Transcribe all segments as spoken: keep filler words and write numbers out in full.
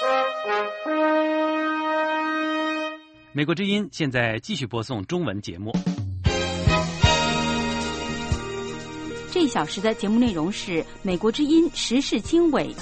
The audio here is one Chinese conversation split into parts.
美国之音现在继续播送中文节目。 这一小时的节目内容是美国之音时事经纬。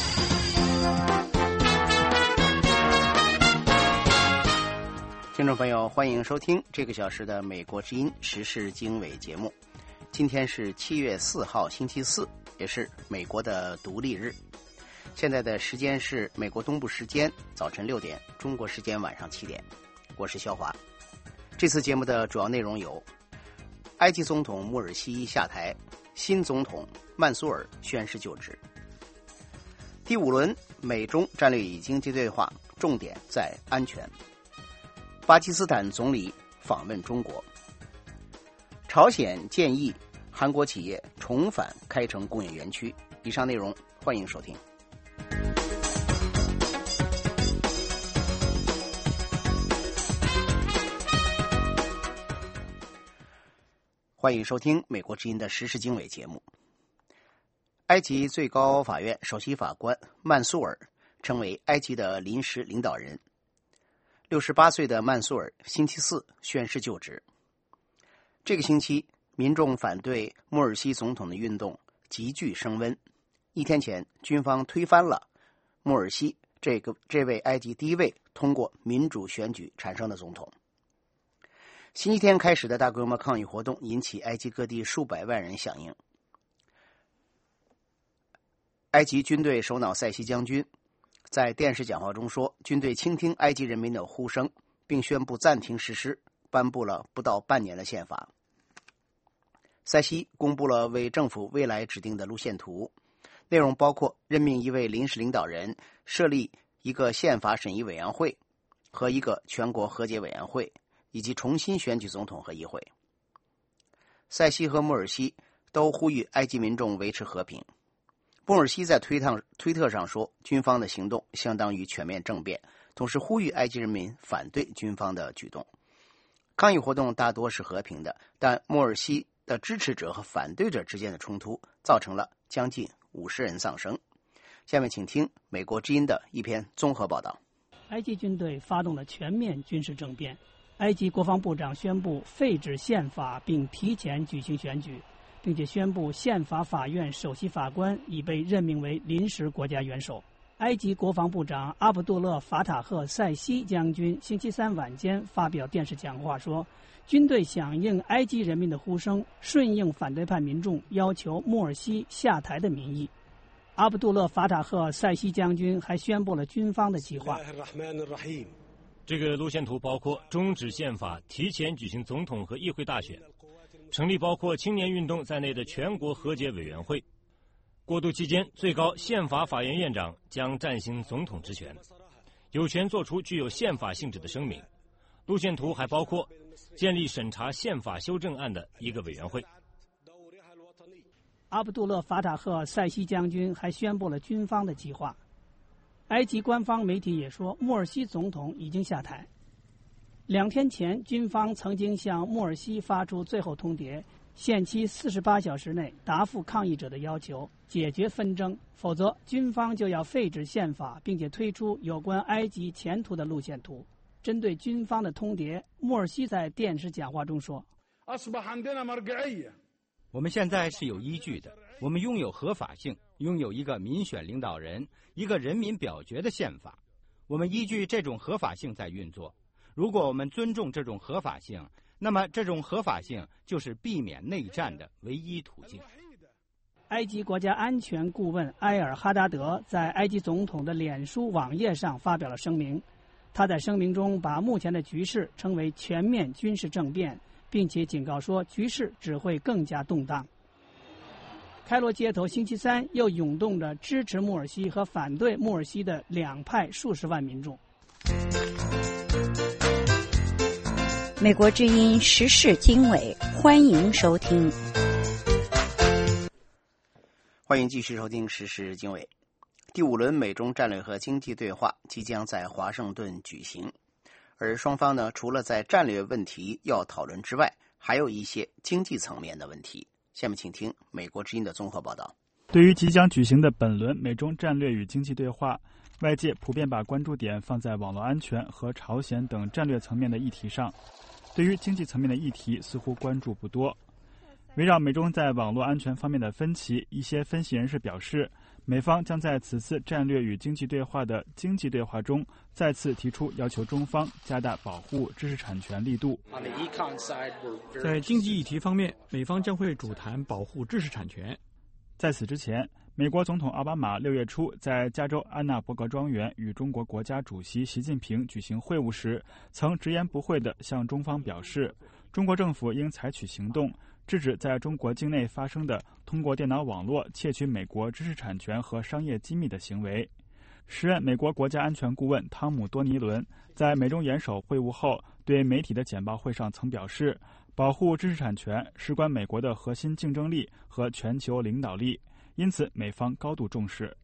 听众朋友，欢迎收听这个小时的美国之音时事经纬节目。今天是七月四号，星期四，也是美国的独立日。现在的时间是美国东部时间早晨六点，中国时间晚上七点。我是肖华。这次节目的主要内容有：埃及总统穆尔西下台，新总统曼苏尔宣誓就职；第五轮美中战略与经济对话重点在安全；巴基斯坦总理访问中国；朝鲜建议韩国企业重返开城工业园区。以上内容欢迎收听。欢迎收听美国之音的时事经纬节目。埃及最高法院首席法官曼苏尔成为埃及的临时领导人。六十八岁的曼苏尔星期四宣誓就职。这个星期，民众反对穆尔西总统的运动急剧升温。一天前，军方推翻了穆尔西这个这位埃及第一位通过民主选举产生的总统。星期天开始的大规模抗议活动引起埃及各地数百万人响应。埃及军队首脑塞西将军在电视讲话中说，军队倾听埃及人民的呼声，并宣布暂停实施颁布了不到半年的宪法。塞西公布了为政府未来指定的路线图，内容包括任命一位临时领导人，设立一个宪法审议委员会和一个全国和解委员会，以及重新选举总统和议会。塞西和穆尔西都呼吁埃及民众维持和平。穆尔西在推特推特上说，军方的行动相当于全面政变，同时呼吁埃及人民反对军方的举动。抗议活动大多是和平的，但穆尔西的支持者和反对者之间的冲突造成了将近五十人丧生。下面请听美国之音的一篇综合报道。 埃及军队发动了全面军事政变。埃及国防部长宣布废止宪法并提前举行选举，并且宣布宪法法院首席法官已被任命为临时国家元首。埃及国防部长阿卜杜勒·法塔赫·塞西将军星期三晚间发表电视讲话说，军队响应埃及人民的呼声，顺应反对派民众要求穆尔西下台的民意。阿卜杜勒·法塔赫·塞西将军还宣布了军方的计划。 这个路线图包括终止宪法、提前举行总统和议会大选，成立包括青年运动在内的全国和解委员会。过渡期间，最高宪法法院院长将暂行总统职权，有权作出具有宪法性质的声明。路线图还包括建立审查宪法修正案的一个委员会。 阿卜杜勒·法塔赫·塞西将军还宣布了军方的计划。埃及官方媒体也说，穆尔西总统已经下台。两天前，军方曾经向穆尔西发出最后通牒，限期四十八小时内答复抗议者的要求，解决纷争，否则军方就要废止宪法，并且推出有关埃及前途的路线图。针对军方的通牒，穆尔西在电视讲话中说， 我们现在是有依据的，我们拥有合法性，拥有一个民选领导人，一个人民表决的宪法。我们依据这种合法性在运作。如果我们尊重这种合法性，那么这种合法性就是避免内战的唯一途径。 埃及国家安全顾问埃尔哈达德在埃及总统的脸书网页上发表了声明。他在声明中把目前的局势称为全面军事政变，并且警告说局势只会更加动荡。开罗街头星期三又涌动着支持穆尔西和反对穆尔西的两派数十万民众。 美国之音时事经纬，欢迎收听。 欢迎继续收听时事经纬。第五轮美中战略和经济对话即将在华盛顿举行，而双方呢，除了在战略问题要讨论之外，还有一些经济层面的问题。下面请听美国之音的综合报道。 对于即将举行的本轮美中战略与经济对话，外界普遍把关注点放在网络安全和朝鲜等战略层面的议题上，对于经济层面的议题似乎关注不多。围绕美中在网络安全方面的分歧，一些分析人士表示，美方将在此次战略与经济对话的经济对话中再次提出要求中方加大保护知识产权力度。 在经济议题方面，美方将会主谈保护知识产权。 在此之前，美国总统奥巴马六月初在加州安纳伯格庄园与中国国家主席习近平举行会晤时，曾直言不讳地向中方表示，中国政府应采取行动，制止在中国境内发生的通过电脑网络窃取美国知识产权和商业机密的行为。时任美国国家安全顾问汤姆·多尼伦在美中元首会晤后对媒体的简报会上曾表示，保护知识产权事关美国的核心竞争力和全球领导力，因此美方高度重视。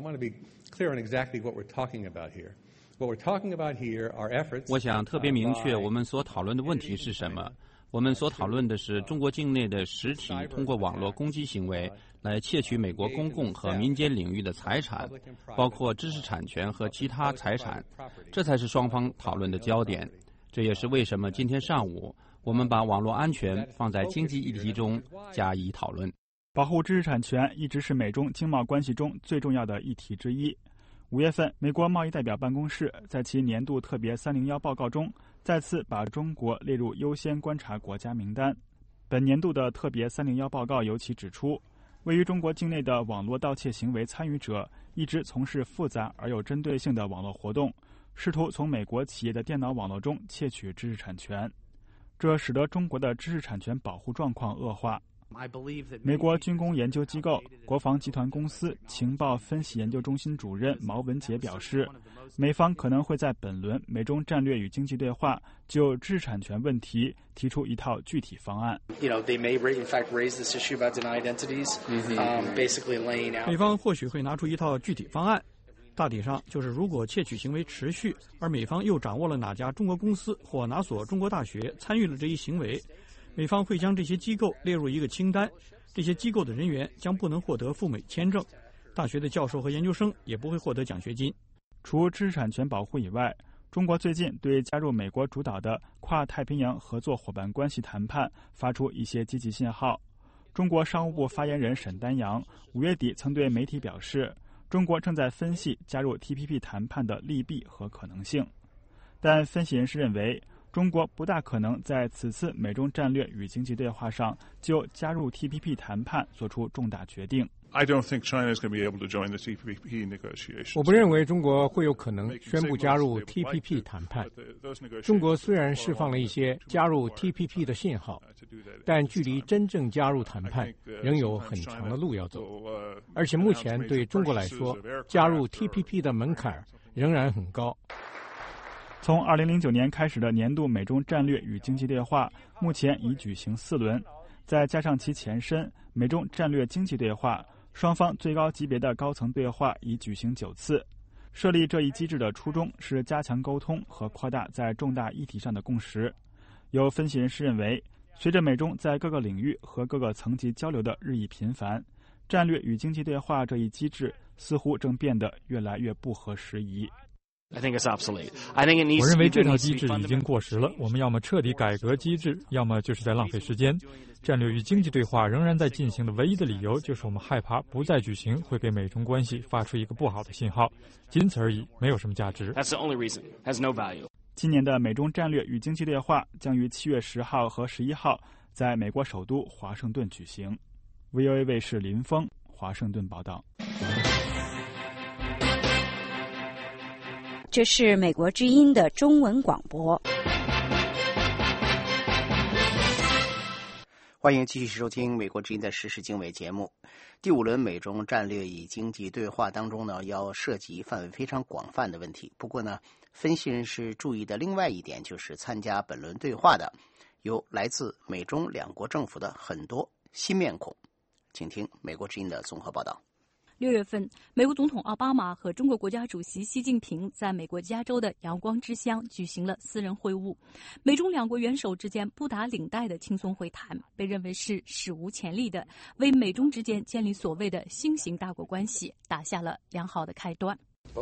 我想特别明确我们所讨论的问题是什么。我们所讨论的是中国境内的实体通过网络攻击行为来窃取美国公共和民间领域的财产，包括知识产权和其他财产，这才是双方讨论的焦点。这也是为什么今天上午我们把网络安全放在经济议题中加以讨论。 保护知识产权一直是美中经贸关系中最重要的议题之一。五月份，美国贸易代表办公室在其年度特别三零一报告中再次把中国列入优先观察国家名单。本年度的特别三零一报告尤其指出，位于中国境内的网络盗窃行为参与者一直从事复杂而有针对性的网络活动，试图从美国企业的电脑网络中窃取知识产权，这使得中国的知识产权保护状况恶化。美国军工研究机构国防集团公司情报分析研究中心主任毛文杰表示，美方可能会在本轮美中战略与经济对话就知识产权问题提出一套具体方案。 美方或许会拿出一套具体方案，大体上就是如果窃取行为持续，而美方又掌握了哪家中国公司或哪所中国大学参与了这一行为，美方会将这些机构列入一个清单，这些机构的人员将不能获得赴美签证，大学的教授和研究生也不会获得奖学金。 除知识产权保护以外，中国最近对加入美国主导的跨太平洋合作伙伴关系谈判发出一些积极信号。中国商务部发言人沈丹阳五月底曾对媒体表示，中国正在分析加入 T P P 谈判的利弊和可能性，但分析人士认为，中国不大可能在此次美中战略与经济对话上就加入 T P P 谈判做出重大决定。 我不认为中国会有可能宣布加入 T P P 谈判。中国虽然释放了一些加入 T P P 的信号，但距离真正加入谈判仍有很长的路要走。而且目前对中国来说，加入 T P P 的门槛仍然很高。 从二零零九年开始的年度美中战略与经济对话，目前已举行四轮，再加上其前身美中战略经济对话，双方最高级别的高层对话已举行九次。设立这一机制的初衷是加强沟通和扩大在重大议题上的共识。有分析人士认为，随着美中在各个领域和各个层级交流的日益频繁，战略与经济对话这一机制似乎正变得越来越不合时宜。 我认为这套机制已经过时了，我们要么彻底改革机制，要么就是在浪费时间。战略与经济对话仍然在进行的唯一的理由，就是我们害怕不再举行会给美中关系发出一个不好的信号，仅此而已，没有什么价值。 今年的美中战略与经济对话将于七月十号和十一号在美国首都华盛顿举行。V O A 卫视林峰华盛顿报道。 这是美国之音的中文广播。 欢迎继续收听美国之音的时事经纬节目。第五轮美中战略与经济对话当中呢，要涉及范围非常广泛的问题。不过呢，分析人士注意的另外一点就是参加本轮对话的有来自美中两国政府的很多新面孔。请听美国之音的综合报道。 六月份，美国总统奥巴马和中国国家主席习近平在美国加州的阳光之乡举行了私人会晤。美中两国元首之间不打领带的轻松会谈，被认为是史无前例的，为美中之间建立所谓的新型大国关系打下了良好的开端。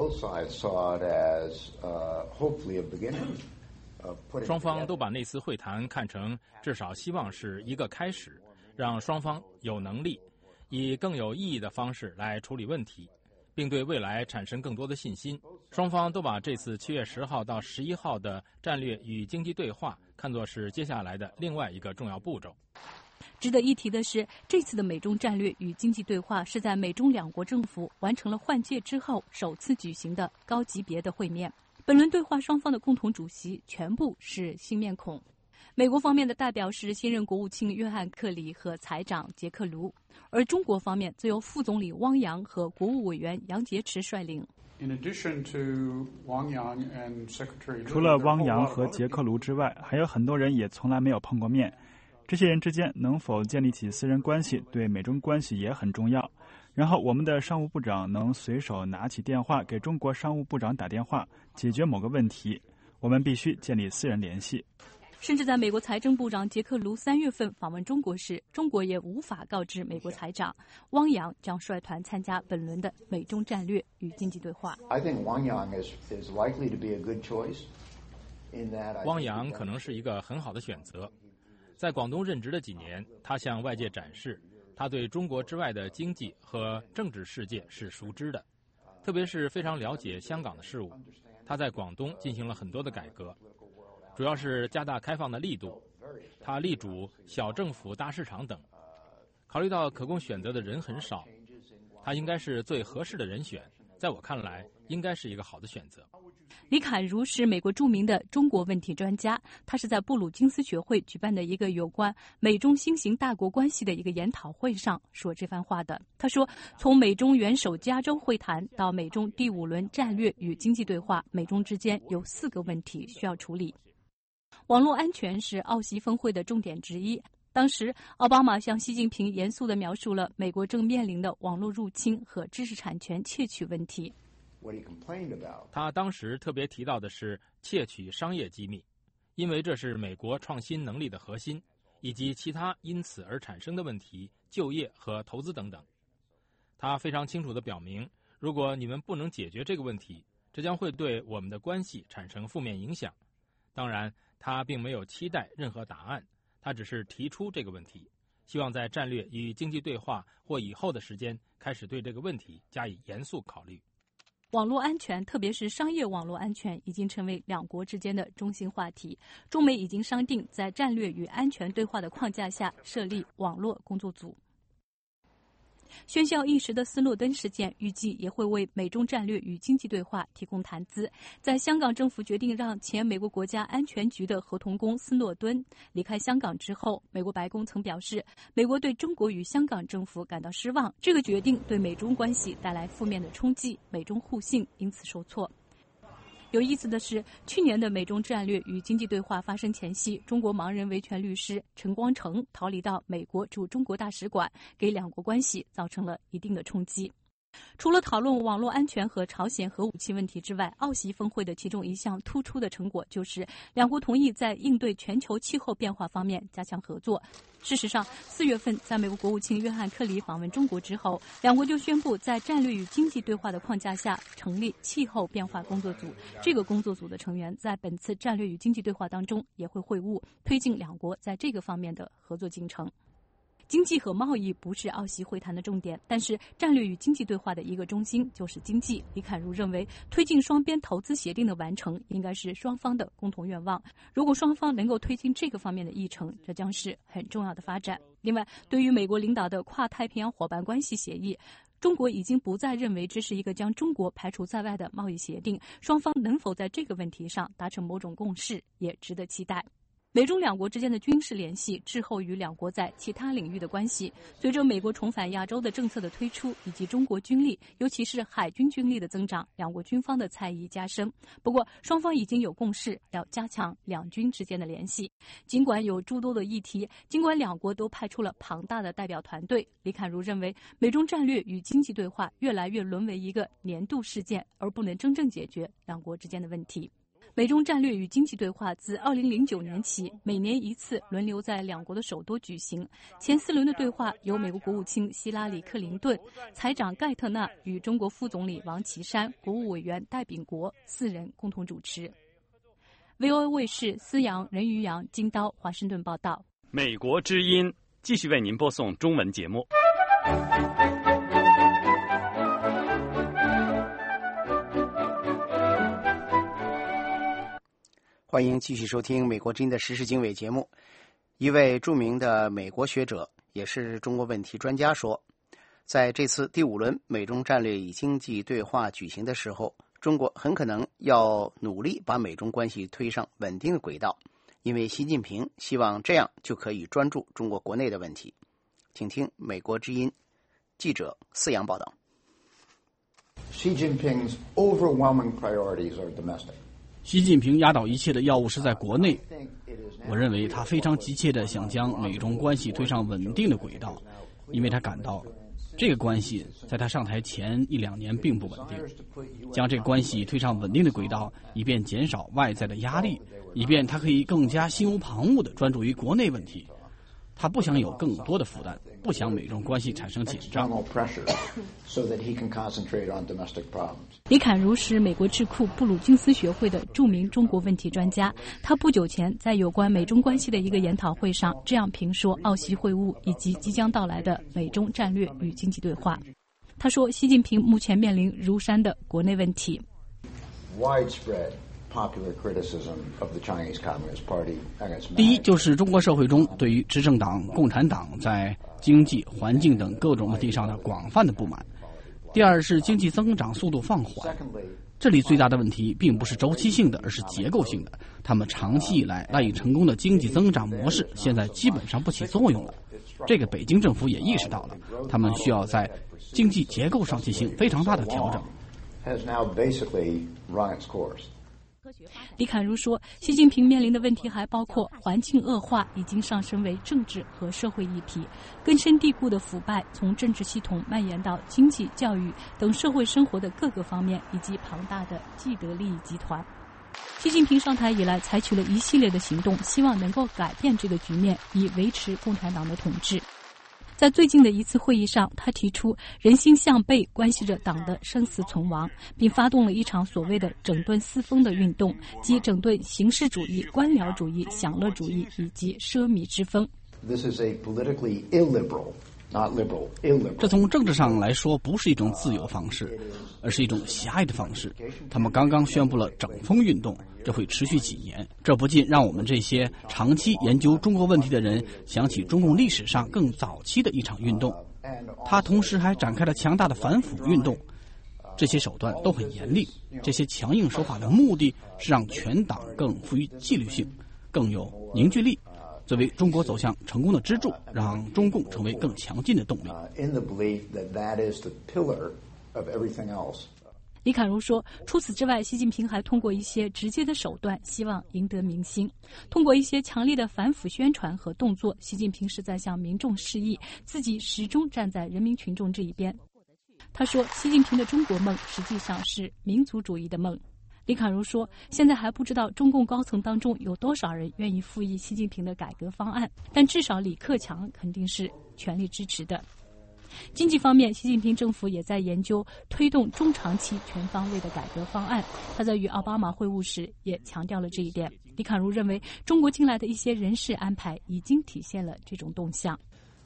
双方都把那次会谈看成至少希望是一个开始，让双方有能力以更有意义的方式来处理问题，并对未来产生更多的信心。双方都把这次七月十号到十一号的战略与经济对话看作是接下来的另外一个重要步骤。 值得一提的是，这次的美中战略与经济对话是在美中两国政府完成了换届之后首次举行的高级别的会面。本轮对话双方的共同主席全部是新面孔。美国方面的代表是新任国务卿约翰·克里和财长杰克·卢，而中国方面则由副总理汪洋和国务委员杨洁篪率领。 除了汪洋和杰克·卢之外，还有很多人也从来没有碰过面。这些人之间能否建立起私人关系，对美中关系也很重要。然后我们的商务部长能随手拿起电话给中国商务部长打电话，解决某个问题，我们必须建立私人联系。 甚至在美国财政部长杰克·卢三月份访问中国时，中国也无法告知美国财长汪洋将率团参加本轮的美中战略与经济对话。 汪洋可能是一个很好的选择。在广东任职的几年，他向外界展示他对中国之外的经济和政治世界是熟知的，特别是非常了解香港的事务。他在广东进行了很多的改革，主要是加大开放的力度。他力主小政府大市场等。考虑到可供选择的人很少，他应该是最合适的人选。在我看来，应该是一个好的选择。 李侃如是美国著名的中国问题专家，他是在布鲁金斯学会举办的一个有关美中新型大国关系的一个研讨会上说这番话的。他说，从美中元首加州会谈到美中第五轮战略与经济对话，美中之间有四个问题需要处理。网络安全是奥习峰会的重点之一。当时，奥巴马向习近平严肃地描述了美国正面临的网络入侵和知识产权窃取问题。 他当时特别提到的是窃取商业机密，因为这是美国创新能力的核心，以及其他因此而产生的问题，就业和投资等等。他非常清楚地表明，如果你们不能解决这个问题，这将会对我们的关系产生负面影响。当然，他并没有期待任何答案，他只是提出这个问题，希望在战略与经济对话或以后的时间开始对这个问题加以严肃考虑。 网络安全，特别是商业网络安全，已经成为两国之间的中心话题。中美已经商定在战略与安全对话的框架下设立网络工作组。喧嚣一时的斯诺登事件预计也会为美中战略与经济对话提供谈资。在香港政府决定让前美国国家安全局的合同工斯诺登离开香港之后，美国白宫曾表示，美国对中国与香港政府感到失望，这个决定对美中关系带来负面的冲击，美中互信因此受挫。有意思的是，去年的美中战略与经济对话发生前夕，中国盲人维权律师陈光诚逃离到美国驻中国大使馆，给两国关系造成了一定的冲击。除了讨论网络安全和朝鲜核武器问题之外，奥习峰会的其中一项突出的成果就是两国同意在应对全球气候变化方面加强合作。事实上，四月份在美国国务卿约翰·克里访问中国之后，两国就宣布在战略与经济对话的框架下成立气候变化工作组。这个工作组的成员在本次战略与经济对话当中也会会晤，推进两国在这个方面的合作进程。经济和贸易不是奥习会谈的重点，但是战略与经济对话的一个中心就是经济。李侃如认为，推进双边投资协定的完成应该是双方的共同愿望。如果双方能够推进这个方面的议程，这将是很重要的发展。另外，对于美国领导的跨太平洋伙伴关系协议，中国已经不再认为这是一个将中国排除在外的贸易协定，双方能否在这个问题上达成某种共识，也值得期待。 美中两国之间的军事联系滞后于两国在其他领域的关系。随着美国重返亚洲的政策的推出，以及中国军力，尤其是海军军力的增长，两国军方的猜疑加深。不过，双方已经有共识，要加强两军之间的联系。尽管有诸多的议题，尽管两国都派出了庞大的代表团队，李侃如认为，美中战略与经济对话越来越沦为一个年度事件，而不能真正解决两国之间的问题。美中战略与经济对话自二零零九年起，每年一次轮流在两国的首都举行。前四轮的对话由美国国务卿希拉里·克林顿、财长盖特纳与中国副总理王岐山、国务委员戴秉国四人共同主持。V O A 卫视思阳、任于阳、金刀华盛顿报道。 美国之音继续为您播送中文节目。 欢迎继续收听美国之音的时事经纬节目。一位著名的美国学者，也是中国问题专家说，在这次第五轮美中战略与经济对话举行的时候，中国很可能要努力把美中关系推上稳定的轨道，因为习近平希望这样就可以专注中国国内的问题。请听美国之音记者思阳报道。 Xi Jinping's overwhelming priorities are domestic. 习近平压倒一切的要务是在国内，我认为他非常急切地想将美中关系推上稳定的轨道，因为他感到这个关系在他上台前一两年并不稳定，将这个关系推上稳定的轨道，以便减少外在的压力，以便他可以更加心无旁骛地专注于国内问题。他不想有更多的负担，不想美中关系产生紧张。 李侃如是美国智库布鲁金斯学会的著名中国问题专家，他不久前在有关美中关系的一个研讨会上这样评说澳习会晤以及即将到来的美中战略与经济对话。他说，习近平目前面临如山的国内问题。 第一，就是中国社会中对于执政党共产党在经济、环境等各种问题上的广泛的不满。第二是经济增长速度放缓，这里最大的问题并不是周期性的，而是结构性的。他们长期以来赖以成功的经济增长模式现在基本上不起作用了。这个北京政府也意识到了，他们需要在经济结构上进行非常大的调整。 李侃如说，习近平面临的问题还包括环境恶化已经上升为政治和社会议题，根深蒂固的腐败从政治系统蔓延到经济、教育等社会生活的各个方面，以及庞大的既得利益集团。习近平上台以来采取了一系列的行动，希望能够改变这个局面，以维持共产党的统治。在最近的一次会议上，他提出人心向背关系着党的生死存亡，并发动了一场所谓的整顿四风的运动，即整顿形式主义、官僚主义、享乐主义以及奢靡之风。 这从政治上来说不是一种自由方式，而是一种狭隘的方式。他们刚刚宣布了整风运动，这会持续几年。这不禁让我们这些长期研究中国问题的人想起中共历史上更早期的一场运动。他同时还展开了强大的反腐运动，这些手段都很严厉。这些强硬手法的目的是让全党更富于纪律性，更有凝聚力，作为中国走向成功的支柱，让中共成为更强劲的动力。 李侃如说，除此之外，习近平还通过一些直接的手段希望赢得民心。通过一些强烈的反腐宣传和动作，习近平是在向民众示意自己始终站在人民群众这一边。他说，习近平的中国梦实际上是民族主义的梦。李侃如说，现在还不知道中共高层当中有多少人愿意附议习近平的改革方案，但至少李克强肯定是全力支持的。经济方面，习近平政府也在研究推动中长期全方位的改革方案。他在与奥巴马会晤时也强调了这一点。李侃如认为，中国近来的一些人事安排已经体现了这种动向。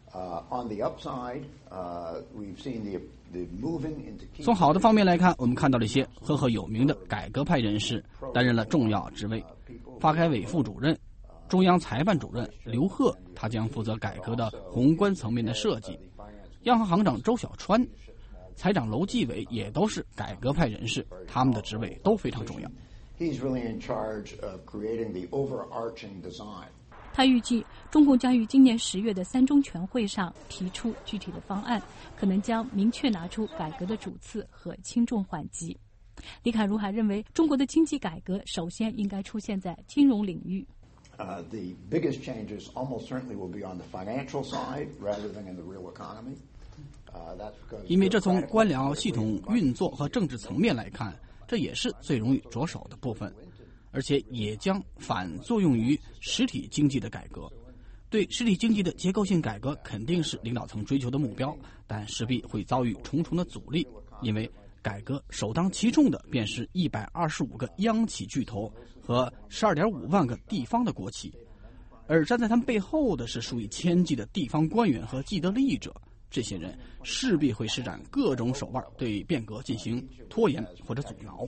从好的方面来看，我们看到了一些赫赫有名的改革派人士担任了重要职位。发改委副主任、中央财办主任刘鹤，他将负责改革的宏观层面的设计。央行行长周小川、财长楼继伟也都是改革派人士，他们的职位都非常重要。 他预计中共将于今年十月的三中全会上提出具体的方案，可能将明确拿出改革的主次和轻重缓急。李侃如还认为，中国的经济改革首先应该出现在金融领域。 Uh, the biggest changes almost certainly will be on the financial side rather than in the real economy. Uh, that's because 因为这从官僚系统运作和政治层面来看，这也是最容易着手的部分，而且也将反作用于实体经济的改革。对实体经济的结构性改革肯定是领导层追求的目标，但势必会遭遇重重的阻力，因为改革首当其冲的便是一百二十五个央企巨头和十二点五万个地方的国企，而站在他们背后的是数以千计的地方官员和既得利益者。这些人势必会施展各种手腕，对变革进行拖延或者阻挠。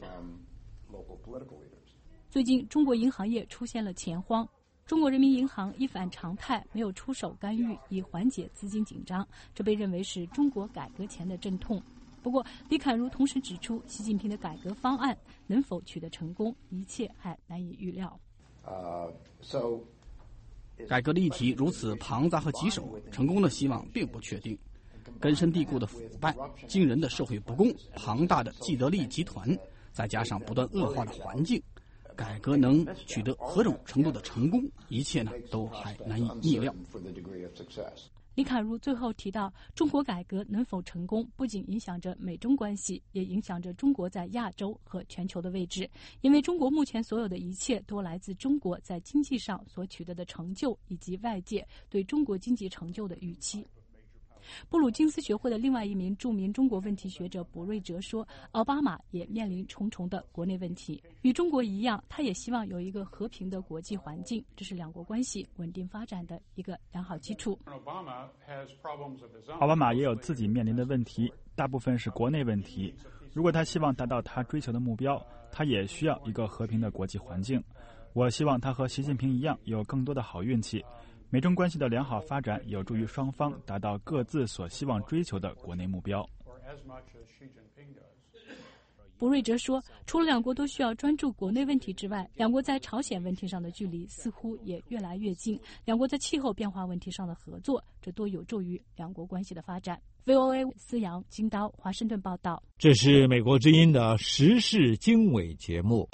最近，中国银行业出现了钱荒，中国人民银行一反常态，没有出手干预，以缓解资金紧张，这被认为是中国改革前的阵痛。不过，李侃如同时指出，习近平的改革方案能否取得成功，一切还难以预料。 Uh, so 改革的议题如此庞杂和棘手，成功的希望并不确定。根深蒂固的腐败、惊人的社会不公、庞大的既得利益集团，再加上不断恶化的环境，改革能取得何种程度的成功，一切呢都还难以预料。 李侃如最后提到，中国改革能否成功，不仅影响着美中关系，也影响着中国在亚洲和全球的位置。因为中国目前所有的一切都来自中国在经济上所取得的成就，以及外界对中国经济成就的预期。布鲁金斯学会的另外一名著名中国问题学者博瑞哲说，奥巴马也面临重重的国内问题。与中国一样，他也希望有一个和平的国际环境，这是两国关系稳定发展的一个良好基础。 奥巴马也有自己面临的问题，大部分是国内问题。如果他希望达到他追求的目标，他也需要一个和平的国际环境。我希望他和习近平一样，有更多的好运气。美中关系的良好发展有助于双方达到各自所希望追求的国内目标。 博瑞哲说，除了两国都需要专注国内问题之外，两国在朝鲜问题上的距离似乎也越来越近，两国在气候变化问题上的合作，这都有助于两国关系的发展。V O A 思阳、金刀、华盛顿报道。 这是美国之音的时事经纬节目。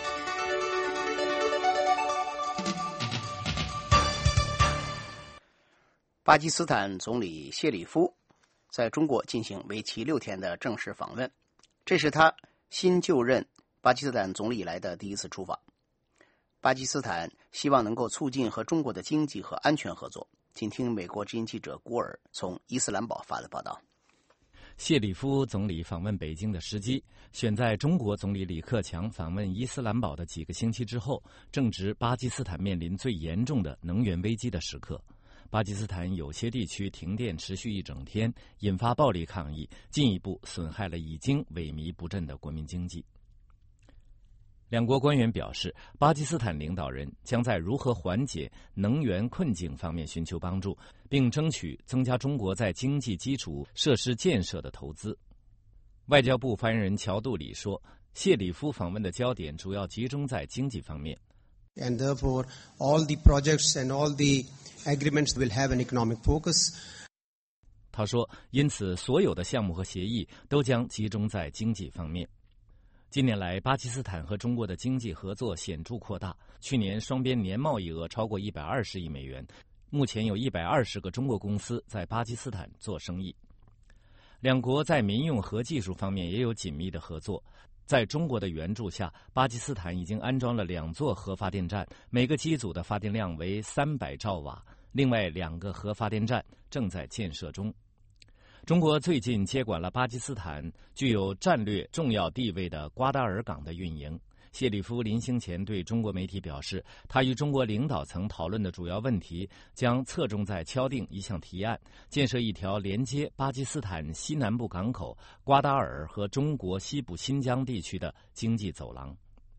巴基斯坦总理谢里夫在中国进行为期六天的正式访问，这是他新就任巴基斯坦总理以来的第一次出访。巴基斯坦希望能够促进和中国的经济和安全合作。请听美国之音记者古尔从伊斯兰堡发的报道。 谢里夫总理访问北京的时机选在中国总理李克强访问伊斯兰堡的几个星期之后，正值巴基斯坦面临最严重的能源危机的时刻。巴基斯坦有些地区停电持续一整天，引发暴力抗议，进一步损害了已经萎靡不振的国民经济。两国官员表示，巴基斯坦领导人将在如何缓解能源困境方面寻求帮助，并争取增加中国在经济基础设施建设的投资。外交部发言人乔杜里说，谢里夫访问的焦点主要集中在经济方面。 And therefore, all the projects and all the agreements will have an economic focus. 他说，因此所有的项目和协议都将集中在经济方面。近年来，巴基斯坦和中国的经济合作显著扩大，去年双边年贸易额超过一百二十亿美元，目前有一百二十个中国公司在巴基斯坦做生意。两国在民用核技术方面也有紧密的合作。在中国的援助下，巴基斯坦已经安装了两座核发电站，每个机组的发电量为三百兆瓦，另外两个核发电站正在建设中。中国最近接管了巴基斯坦具有战略重要地位的瓜达尔港的运营。谢里夫临行前对中国媒体表示，他与中国领导层讨论的主要问题将侧重在敲定一项提案，建设一条连接巴基斯坦西南部港口瓜达尔和中国西部新疆地区的经济走廊。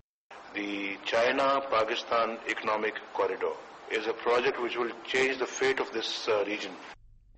The China-Pakistan Economic Corridor is a project which will change the fate of this region.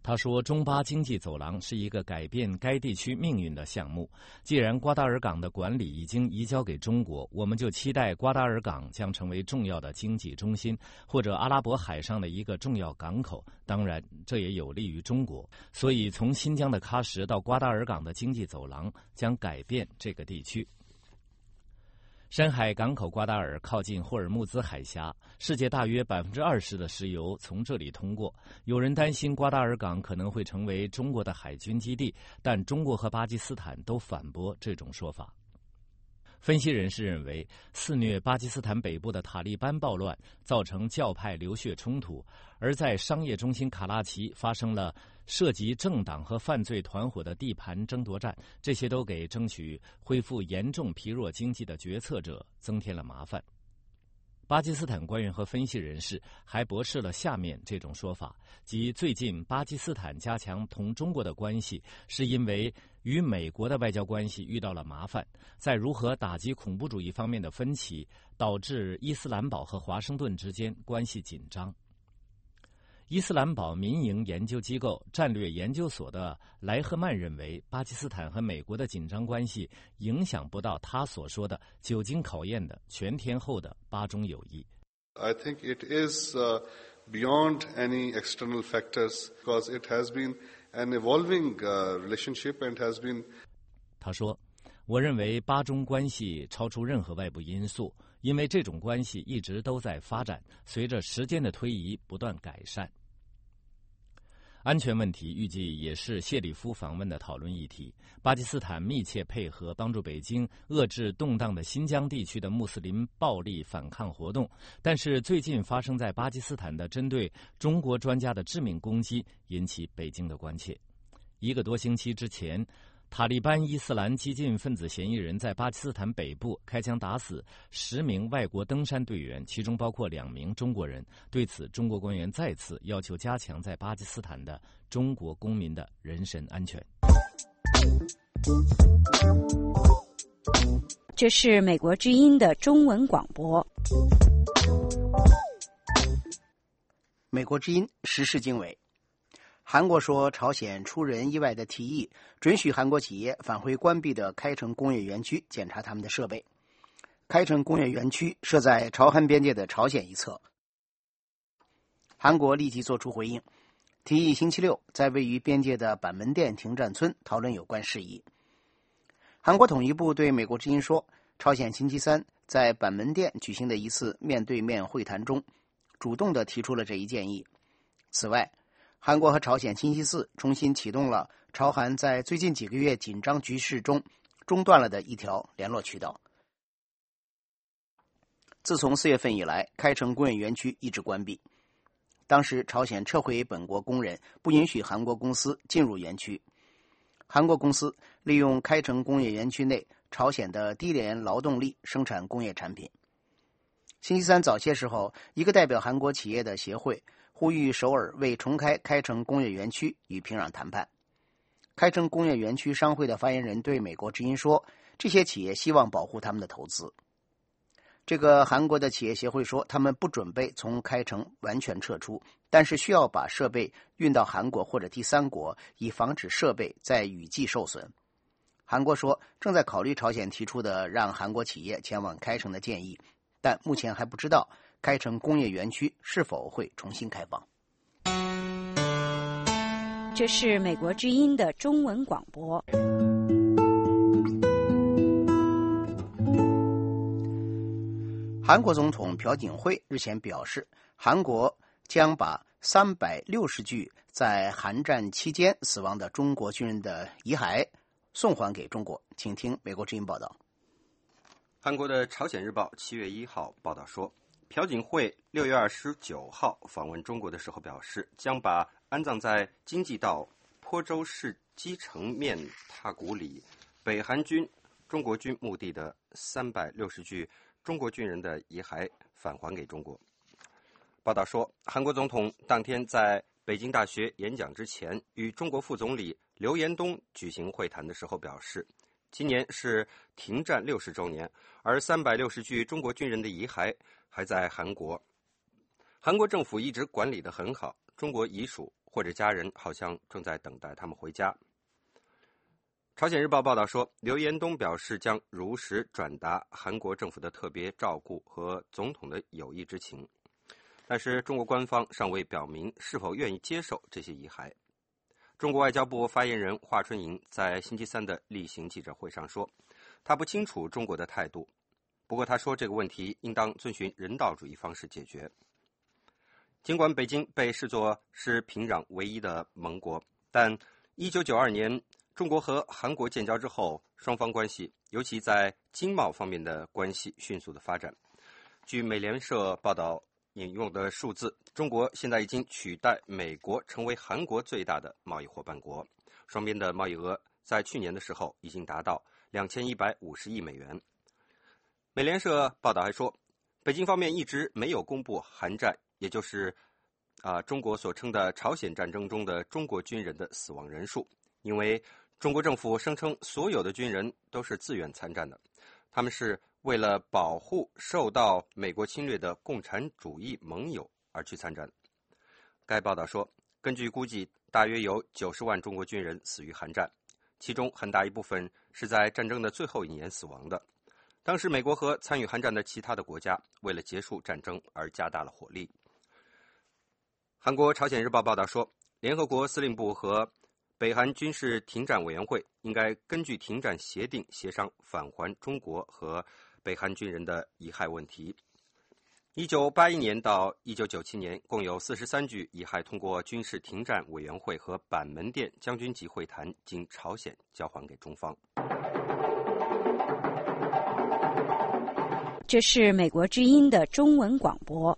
他说，中巴经济走廊是一个改变该地区命运的项目。既然瓜达尔港的管理已经移交给中国，我们就期待瓜达尔港将成为重要的经济中心，或者阿拉伯海上的一个重要港口。当然，这也有利于中国。所以，从新疆的喀什到瓜达尔港的经济走廊将改变这个地区。深海港口瓜达尔靠近霍尔木兹海峡，世界大约百分之二十的石油从这里通过。有人担心瓜达尔港可能会成为中国的海军基地，但中国和巴基斯坦都反驳这种说法。分析人士认为，肆虐巴基斯坦北部的塔利班暴乱造成教派流血冲突，而在商业中心卡拉奇发生了涉及政党和犯罪团伙的地盘争夺战，这些都给争取恢复严重疲弱经济的决策者增添了麻烦。巴基斯坦官员和分析人士还驳斥了下面这种说法，即最近巴基斯坦加强同中国的关系，是因为与美国的外交关系遇到了麻烦，在如何打击恐怖主义方面的分歧，导致伊斯兰堡和华盛顿之间关系紧张。伊斯兰堡民营研究机构战略研究所的莱赫曼认为，巴基斯坦和美国的紧张关系影响不到他所说的久经考验的全天候的巴中友谊。 I think it is uh, beyond any external factors because it has been an evolving uh, relationship and has been 他说，我认为巴中关系超出任何外部因素，因为这种关系一直都在发展，随着时间的推移不断改善。安全问题预计也是谢里夫访问的讨论议题。巴基斯坦密切配合，帮助北京遏制动荡的新疆地区的穆斯林暴力反抗活动，但是最近发生在巴基斯坦的针对中国专家的致命攻击引起北京的关切。一个多星期之前，塔利班伊斯兰激进分子嫌疑人在巴基斯坦北部开枪打死十名外国登山队员，其中包括两名中国人。对此，中国官员再次要求加强在巴基斯坦的中国公民的人身安全。 这是美国之音的中文广播。 美国之音时事经纬。韩国说，朝鲜出人意外的提议，准许韩国企业返回关闭的开城工业园区检查他们的设备。开城工业园区设在朝韩边界的朝鲜一侧。韩国立即做出回应，提议星期六在位于边界的板门店停战村讨论有关事宜。韩国统一部对美国之音说，朝鲜星期三在板门店举行的一次面对面会谈中，主动地提出了这一建议。此外，韩国和朝鲜星期四重新启动了朝韩在最近几个月紧张局势中中断了的一条联络渠道。自从四月份以来，开城工业园区一直关闭。当时朝鲜撤回本国工人，不允许韩国公司进入园区。韩国公司利用开城工业园区内朝鲜的低廉劳动力生产工业产品。星期三早些时候，一个代表韩国企业的协会呼吁首尔为重开开城工业园区与平壤谈判。开城工业园区商会的发言人对美国之音说，这些企业希望保护他们的投资。这个韩国的企业协会说，他们不准备从开城完全撤出，但是需要把设备运到韩国或者第三国，以防止设备在雨季受损。韩国说，正在考虑朝鲜提出的让韩国企业前往开城的建议，但目前还不知道开城工业园区是否会重新开放。 这是美国之音的中文广播。 韩国总统朴槿惠日前表示，韩国将把三百六十具在韩战期间死亡的中国军人的遗骸送还给中国。请听美国之音报道。 韩国的朝鲜日报七月一号报道说，朴槿惠六月二十九号访问中国的时候表示，将把安葬在京畿道坡州市基城面塔谷里北韩军、中国军墓地的三百六十具中国军人的遗骸返还给中国。报道说，韩国总统当天在北京大学演讲之前，与中国副总理刘延东举行会谈的时候表示，今年是停战六十周年，而三百六十具中国军人的遗骸还在韩国。韩国政府一直管理得很好，中国遗属或者家人好像正在等待他们回家。朝鲜日报报道说，刘延东表示将如实转达韩国政府的特别照顾和总统的友谊之情，但是中国官方尚未表明是否愿意接受这些遗骸。中国外交部发言人华春莹在星期三的例行记者会上说，他不清楚中国的态度，不过他说这个问题应当遵循人道主义方式解决。尽管北京被视作是平壤唯一的盟国，但一九九二年中国和韩国建交之后，双方关系，尤其在经贸方面的关系迅速的发展。据美联社报道引用的数字，中国现在已经取代美国成为韩国最大的贸易伙伴国，双边的贸易额在去年的时候已经达到两千一百五十亿美元。美联社报道还说，北京方面一直没有公布韩战，也就是啊、呃、中国所称的朝鲜战争中的中国军人的死亡人数，因为中国政府声称所有的军人都是自愿参战的，他们是为了保护受到美国侵略的共产主义盟友而去参战。该报道说，根据估计，大约有九十万中国军人死于韩战，其中很大一部分是在战争的最后一年死亡的。当时美国和参与韩战的其他的国家为了结束战争而加大了火力。韩国朝鲜日报报道说，联合国司令部和北韩军事停战委员会应该根据停战协定协商返还中国和北韩军人的遗骸问题。一九八一年到一九九七年，共有四十三具遗骸通过军事停战委员会和板门店将军级会谈经朝鲜交还给中方。 这是美国之音的中文广播。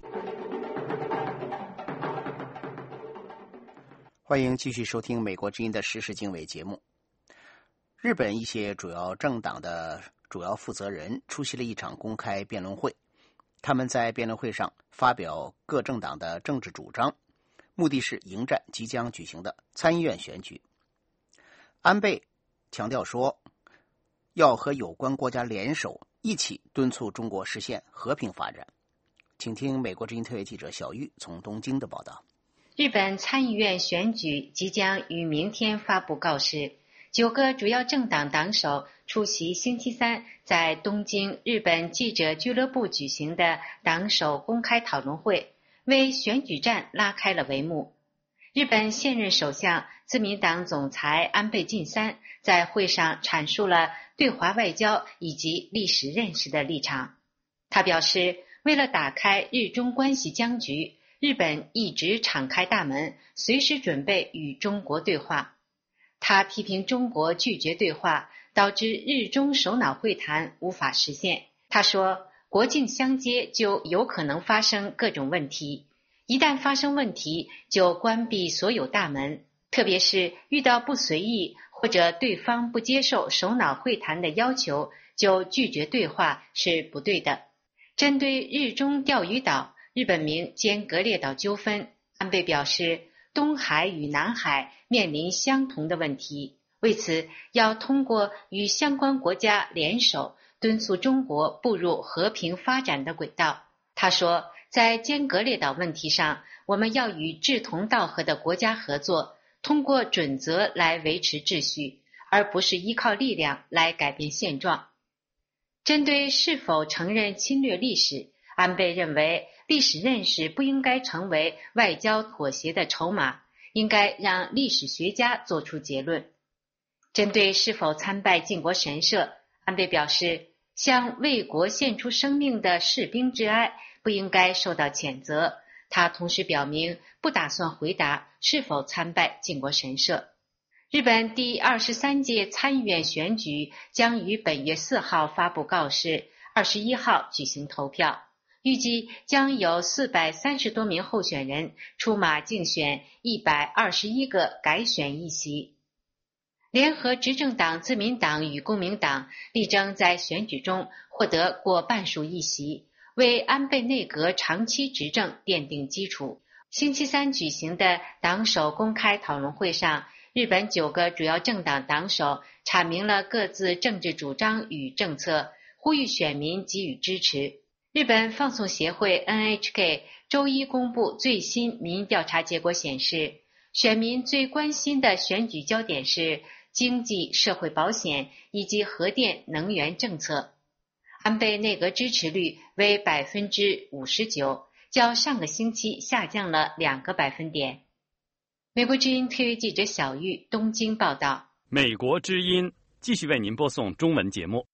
欢迎继续收听美国之音的时事经纬节目。日本一些主要政党的主要负责人出席了一场公开辩论会，他们在辩论会上发表各政党的政治主张，目的是迎战即将举行的参议院选举。安倍强调说，要和有关国家联手，一起敦促中国实现和平发展。请听美国之音特约记者小玉从东京的报道。 日本参议院选举即将于明天发布告示，九个主要政党党首出席星期三在东京日本记者俱乐部举行的党首公开讨论会，为选举战拉开了帷幕。日本现任首相自民党总裁安倍晋三在会上阐述了对华外交以及历史认识的立场。他表示，为了打开日中关系僵局，日本一直敞开大门，随时准备与中国对话。他批评中国拒绝对话，导致日中首脑会谈无法实现。他说，国境相接就有可能发生各种问题，一旦发生问题就关闭所有大门，特别是遇到不随意或者对方不接受首脑会谈的要求，就拒绝对话是不对的。针对日中钓鱼岛日本名尖阁列岛纠纷，安倍表示，东海与南海面临相同的问题，为此要通过与相关国家联手，敦促中国步入和平发展的轨道。他说，在尖阁列岛问题上，我们要与志同道合的国家合作，通过准则来维持秩序，而不是依靠力量来改变现状。针对是否承认侵略历史，安倍认为历史认识不应该成为外交妥协的筹码，应该让历史学家做出结论。针对是否参拜靖国神社，安倍表示，向为国献出生命的士兵致哀不应该受到谴责。他同时表明不打算回答是否参拜靖国神社。日本第二十三届参议院选举将于本月四号发布告示，二十一号举行投票。预计将有四百三十多名候选人出马竞选一百二十一个改选议席。联合执政党自民党与公民党力争在选举中获得过半数议席，为安倍内阁长期执政奠定基础。星期三举行的党首公开讨论会上，日本九个主要政党党首阐明了各自政治主张与政策，呼吁选民给予支持。日本放送协会 N H K 周一公布最新民意调查结果显示， 选民最关心的选举焦点是经济社会保险以及核电能源政策。安倍内阁支持率为百分之五十九，较上个星期下降了两个百分点。美国之音特约记者小玉东京报道。 美国之音继续为您播送中文节目。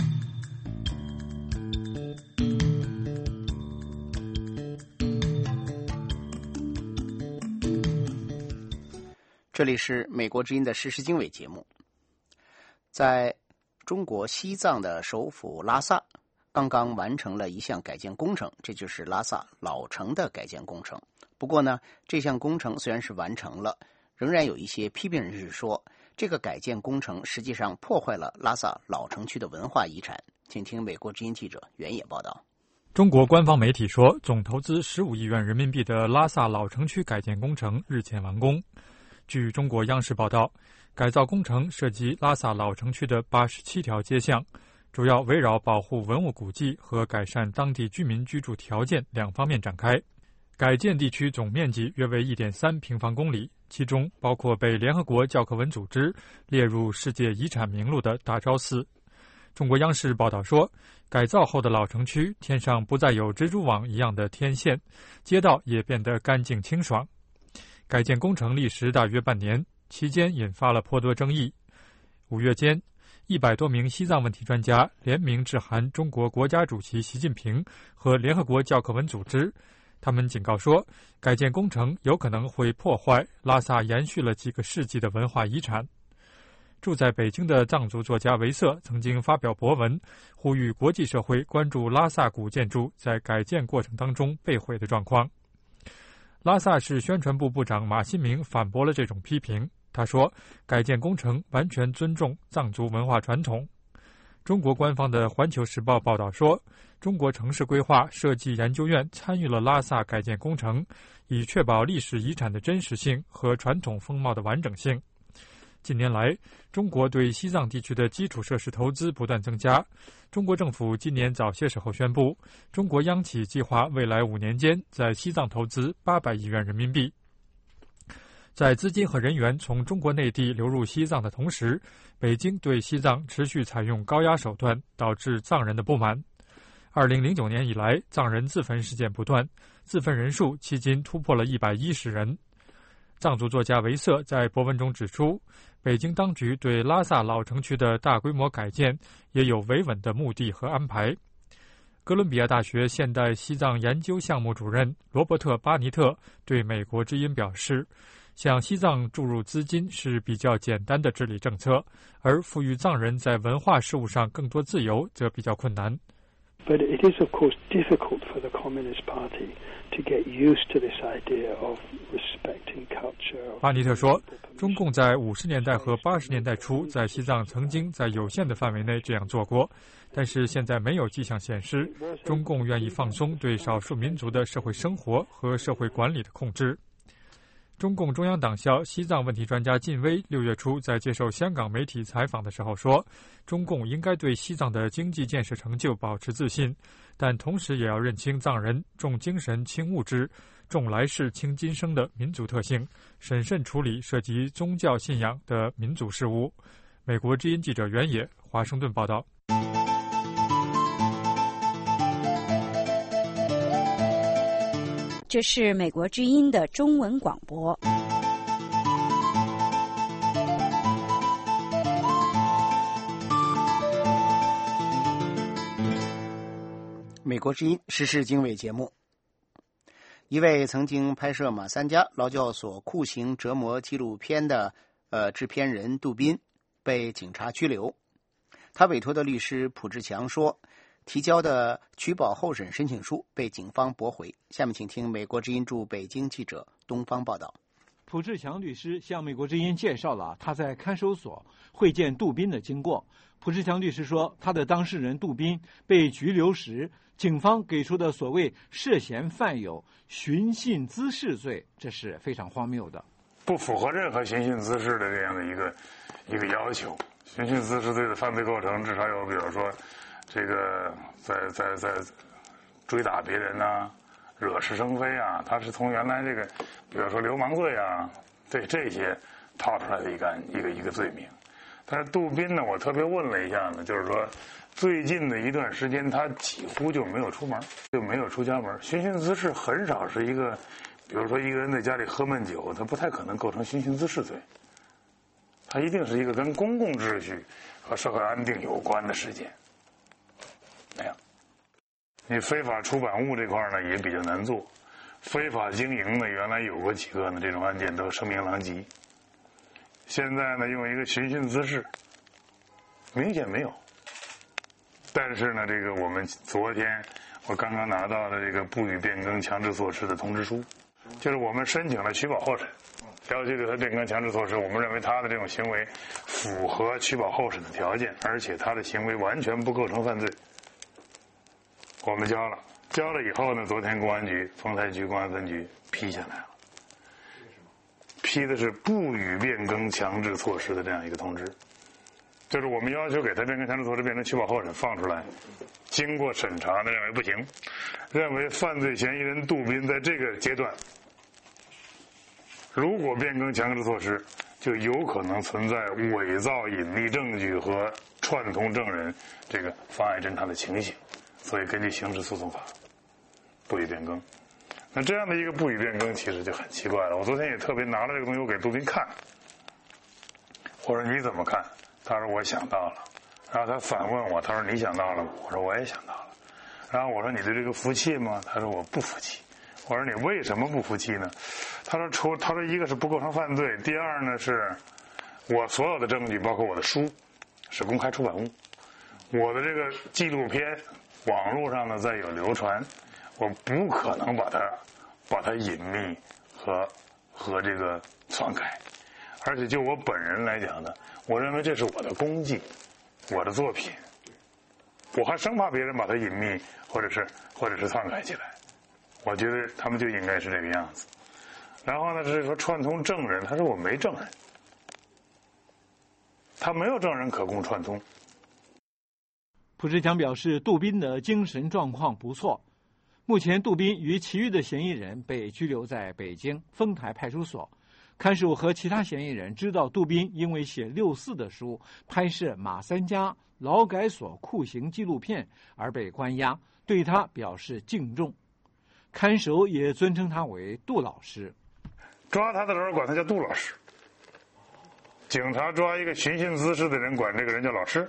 这里是美国之音的时事经纬节目。在中国西藏的首府拉萨，刚刚完成了一项改建工程，这就是拉萨老城的改建工程。不过呢，这项工程虽然是完成了，仍然有一些批评人士说，这个改建工程实际上破坏了拉萨老城区的文化遗产。请听美国之音记者原野报道。 中国官方媒体说，总投资十五亿元人民币的拉萨老城区改建工程日前完工。据中国央视报道，改造工程涉及拉萨老城区的八十七条街巷，主要围绕保护文物古迹和改善当地居民居住条件两方面展开。改建地区总面积约为 一点三平方公里，其中包括被联合国教科文组织列入世界遗产名录的大昭寺。中国央视报道说，改造后的老城区天上不再有蜘蛛网一样的天线，街道也变得干净清爽。改建工程历时大约半年，期间引发了颇多争议。五月间，一百多名西藏问题专家联名致函中国国家主席习近平和联合国教科文组织，他们警告说，改建工程有可能会破坏拉萨延续了几个世纪的文化遗产。住在北京的藏族作家维瑟曾经发表博文，呼吁国际社会关注拉萨古建筑在改建过程当中被毁的状况。拉萨市宣传部部长马新明反驳了这种批评，他说，改建工程完全尊重藏族文化传统。中国官方的《环球时报》报道说，中国城市规划设计研究院参与了拉萨改建工程，以确保历史遗产的真实性和传统风貌的完整性。近年来，中国对西藏地区的基础设施投资不断增加。中国政府今年早些时候宣布，中国央企计划未来五年间在西藏投资八百亿元人民币。在资金和人员从中国内地流入西藏的同时，北京对西藏持续采用高压手段，导致藏人的不满。二零零九年以来，藏人自焚事件不断，自焚人数迄今突破了一百一十人。藏族作家维瑟在博文中指出，北京当局对拉萨老城区的大规模改建也有维稳的目的和安排。哥伦比亚大学现代西藏研究项目主任罗伯特·巴尼特对美国之音表示，向西藏注入资金是比较简单的治理政策，而赋予藏人在文化事务上更多自由则比较困难。 But it is, of course, difficult for the Communist Party to get used to this idea of respecting culture. 巴尼特说，中共在五十年代和八十年代初在西藏曾经在有限的范围内这样做过，但是现在没有迹象显示中共愿意放松对少数民族的社会生活和社会管理的控制。中共中央党校西藏问题专家靳薇六月初在接受香港媒体采访的时候说，中共应该对西藏的经济建设成就保持自信，但同时也要认清藏人重精神轻物质、重来世轻今生的民族特性，审慎处理涉及宗教信仰的民族事务。美国之音记者袁野，华盛顿报道。 这是美国之音的中文广播。 美国之音时事经纬节目。一位曾经拍摄马三家劳教所酷刑折磨纪录片的呃制片人杜宾被警察拘留。他委托的律师卜志强说，提交的取保候审申请书被警方驳回。下面请听美国之音驻北京记者东方报道。 卜志强律师向美国之音介绍了他在看守所会见杜宾的经过。卜志强律师说，他的当事人杜宾被拘留时，警方给出的所谓涉嫌犯有寻衅滋事罪，这是非常荒谬的， 不符合任何寻衅滋事的这样的一个一个要求。寻衅滋事罪的犯罪构成至少有，比如说这个在在在追打别人呐、啊，惹是生非啊，他是从原来这个，比如说流氓罪啊， 对这些套出来的一个一个一个罪名。但是杜宾呢，我特别问了一下呢，就是说最近的一段时间他几乎就没有出门，就没有出家门。寻衅滋事很少是一个，比如说一个人在家里喝闷酒，他不太可能构成寻衅滋事罪，他一定是一个跟公共秩序和社会安定有关的事件。没有，你非法出版物这块呢也比较难做，非法经营呢原来有过几个呢这种案件都声名狼藉，现在呢用一个寻衅滋事，明显没有。但是呢，这个我们昨天我刚刚拿到的这个不予变更强制措施的通知书，就是我们申请了取保候审，要求对他变更强制措施，我们认为他的这种行为符合取保候审的条件，而且他的行为完全不构成犯罪。我们交了，交了以后呢，昨天公安局丰台区公安分局批下来了，批的是不予变更强制措施的这样一个通知。就是我们要求给他变更强制措施变成取保候审放出来，经过审查呢认为不行，认为犯罪嫌疑人杜宾在这个阶段如果变更强制措施，就有可能存在伪造隐匿证据和串通证人这个妨碍侦查的情形，所以根据刑事诉讼法不予变更。那这样的一个不予变更其实就很奇怪了。我昨天也特别拿了这个东西我给杜宾看，我说你怎么看？他说我想到了，然后他反问我，他说你想到了吗？我说我也想到了。然后我说你对这个服气吗？他说我不服气。我说你为什么不服气呢？他说除他说一个是不构成犯罪，第二呢是我所有的证据包括我的书是公开出版物，我的这个纪录片网络上呢再有流传，我不可能把它把它隐秘和和这个篡改。而且就我本人来讲呢，我认为这是我的功绩，我的作品，我还生怕别人把它隐秘或者是或者是篡改起来。我觉得他们就应该是这个样子。然后呢，是说串通证人，他说我没证人，他没有证人可供串通。 蒲志强表示，杜宾的精神状况不错。目前，杜宾与其余的嫌疑人被拘留在北京丰台派出所。看守和其他嫌疑人知道杜宾因为写六四的书、拍摄马三家劳改所酷刑纪录片而被关押，对他表示敬重。看守也尊称他为杜老师。 抓他的时候管他叫杜老师，警察抓一个寻衅滋事的人管这个人叫老师，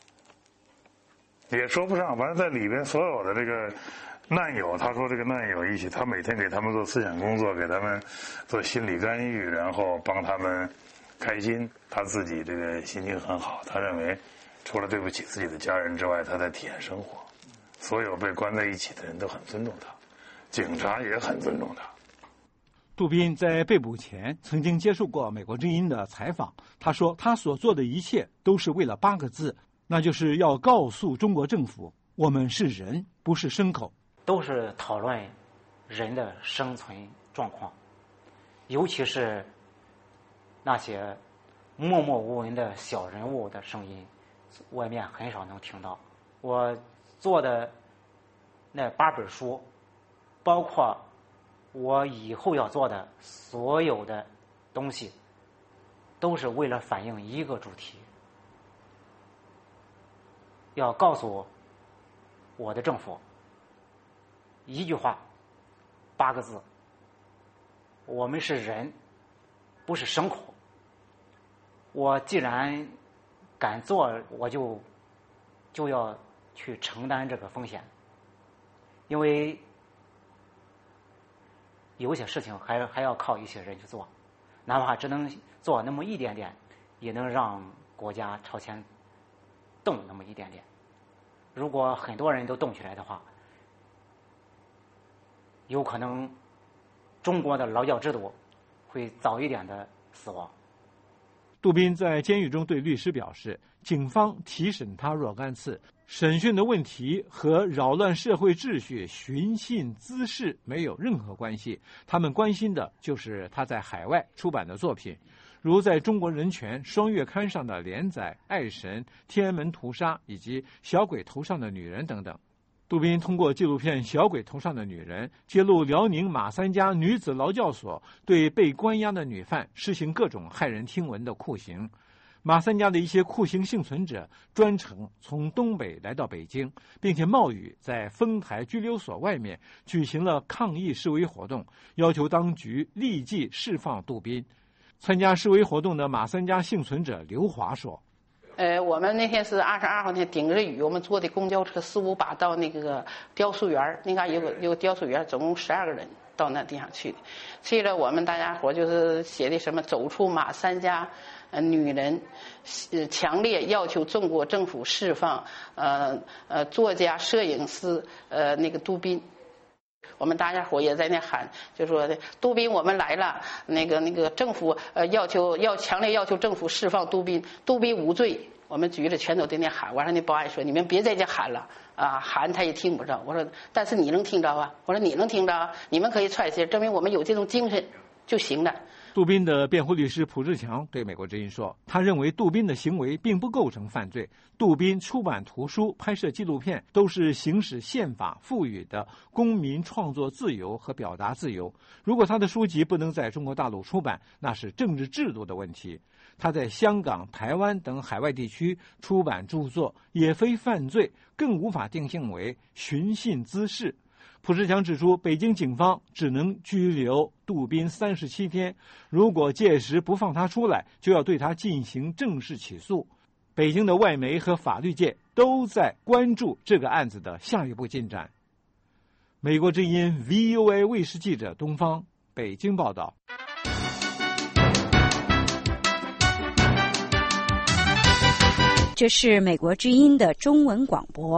也说不上。反正在里边所有的这个难友，他说这个难友一起，他每天给他们做思想工作，给他们做心理干预，然后帮他们开心，他自己这个心情很好。他认为除了对不起自己的家人之外，他在体验生活。所有被关在一起的人都很尊重他，警察也很尊重他。 杜宾在被捕前曾经接受过美国之音的采访，他说他所做的一切都是为了八个字，那就是要告诉中国政府，我们是人，不是牲口。 都是讨论人的生存状况，尤其是那些默默无闻的小人物的声音，外面很少能听到。我做的那八本书，包括我以后要做的所有的东西，都是为了反映一个主题，要告诉我的政府一句话，八个字：我们是人，不是牲口。我既然敢做，我就就要去承担这个风险，因为有些事情还还要靠一些人去做，哪怕只能做那么一点点，也能让国家朝前动那么一点点。如果很多人都动起来的话，有可能中国的劳教制度会早一点的死亡。 杜宾在监狱中对律师表示，警方提审他若干次，审讯的问题和扰乱社会秩序、寻衅滋事没有任何关系，他们关心的就是他在海外出版的作品，如在中国人权双月刊上的连载《爱神》《天安门屠杀》以及《小鬼头上的女人》等等。 杜宾通过纪录片《小鬼头上的女人》揭露辽宁马三家女子劳教所对被关押的女犯实行各种骇人听闻的酷刑。马三家的一些酷刑幸存者专程从东北来到北京，并且冒雨在丰台拘留所外面举行了抗议示威活动，要求当局立即释放杜宾。参加示威活动的马三家幸存者刘华说： 呃，我们那天是二十二号那天顶着雨，我们坐的公交车四五把到那个雕塑园，那嘎有个有个雕塑园，总共十二个人到那地方去的。去了，我们大家伙就是写的什么走出马三家呃女人，呃强烈要求中国政府释放呃呃作家摄影师呃那个杜宾。我们大家伙也在那喊，就说杜宾我们来了，那个那个政府呃要求要强烈要求政府释放杜宾，杜宾无罪。我们举着拳头在那喊，完了那保安说你们别在这喊了啊，喊他也听不着。我说但是你能听着啊，我说你能听着，你们可以踹鞋，证明我们有这种精神就行了。 杜宾的辩护律师蒲志强对美国之音说，他认为杜宾的行为并不构成犯罪，杜宾出版图书、拍摄纪录片都是行使宪法赋予的公民创作自由和表达自由。如果他的书籍不能在中国大陆出版，那是政治制度的问题。他在香港、台湾等海外地区出版著作也非犯罪，更无法定性为寻衅滋事。蒲志强指出，北京警方只能拘留杜宾三十七天，如果届时不放他出来，就要对他进行正式起诉。北京的外媒和法律界都在关注这个案子的下一步进展。美国之音 V O A 卫视记者东方北京报道。 这是美国之音的中文广播。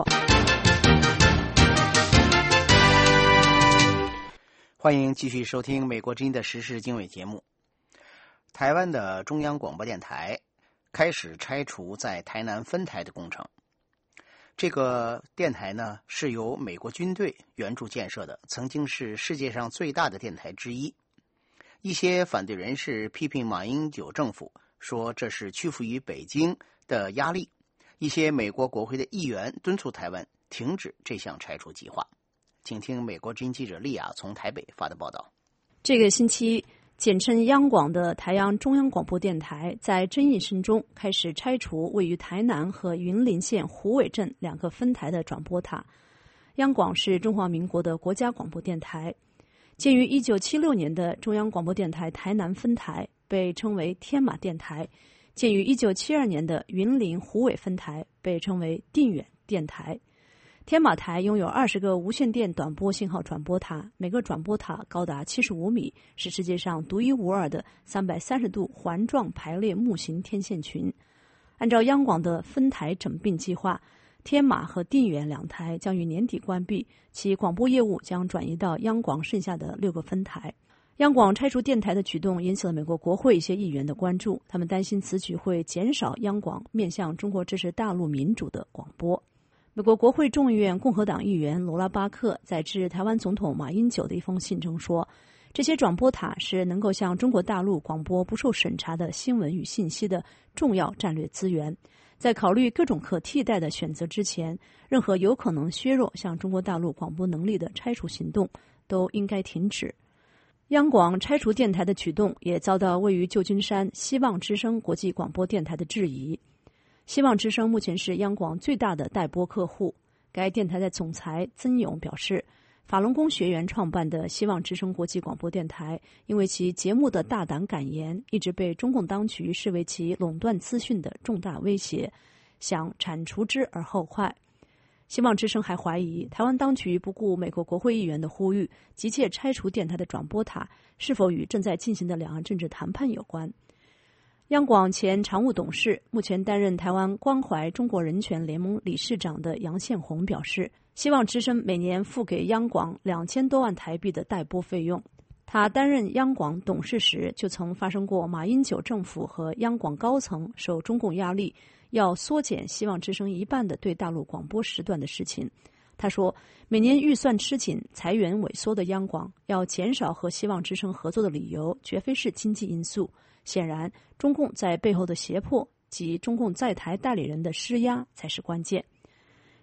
欢迎继续收听美国之音的时事经纬节目。台湾的中央广播电台开始拆除在台南分台的工程。这个电台呢是由美国军队援助建设的，曾经是世界上最大的电台之一。一些反对人士批评马英九政府，说这是屈服于北京的压力。一些美国国会的议员敦促台湾停止这项拆除计划。请听美国之音记者丽亚从台北发的报道。 这个星期，简称央广的台央中央广播电台在争议声中开始拆除位于台南和云林县虎尾镇两个分台的转播塔。央广是中华民国的国家广播电台，建于一九七六年的中央广播电台台南分台被称为天马电台，建于一九七二年的云林虎尾分台被称为定远电台。天马台拥有二十个无线电短波信号转播塔，每个转播塔高达七十五米，是世界上独一无二的三百三十度环状排列木型天线群。按照央广的分台整并计划，天马和定远两台将于年底关闭，其广播业务将转移到央广剩下的六个分台。央广拆除电台的举动引起了美国国会一些议员的关注，他们担心此举会减少央广面向中国支持大陆民主的广播。美国国会众议院共和党议员罗拉巴克在致台湾总统马英九的一封信中说，这些转播塔是能够向中国大陆广播不受审查的新闻与信息的重要战略资源。在考虑各种可替代的选择之前，任何有可能削弱向中国大陆广播能力的拆除行动都应该停止。央广拆除电台的举动也遭到位于旧金山希望之声国际广播电台的质疑。希望之声目前是央广最大的待播客户。该电台的总裁曾勇表示，法轮功学员创办的希望之声国际广播电台，因为其节目的大胆敢言，一直被中共当局视为其垄断资讯的重大威胁，想铲除之而后快。希望之声还怀疑，台湾当局不顾美国国会议员的呼吁，急切拆除电台的转播塔，是否与正在进行的两岸政治谈判有关。央广前常务董事，目前担任台湾关怀中国人权联盟理事长的杨宪宏表示，希望之声每年付给央广两千多万台币的代播费用。他担任央广董事时，就曾发生过马英九政府和央广高层受中共压力，要缩减希望之声一半的对大陆广播时段的事情。他说，每年预算吃紧、裁员萎缩的央广，要减少和希望之声合作的理由，绝非是经济因素。显然，中共在背后的胁迫及中共在台代理人的施压才是关键。